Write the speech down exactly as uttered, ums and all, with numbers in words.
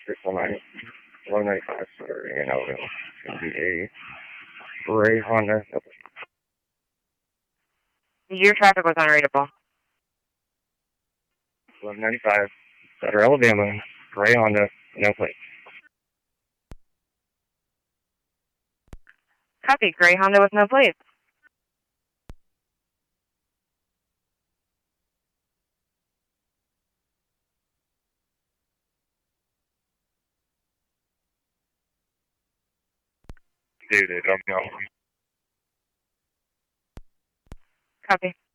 six one nine, one ninety-five, sorry, in Elville. It's going to be a gray Honda. Your traffic was unreadable. eleven ninety-five, Sutter, Alabama, gray Honda, no plate. Copy, gray Honda with no plate. Dude, I'm going. Copy.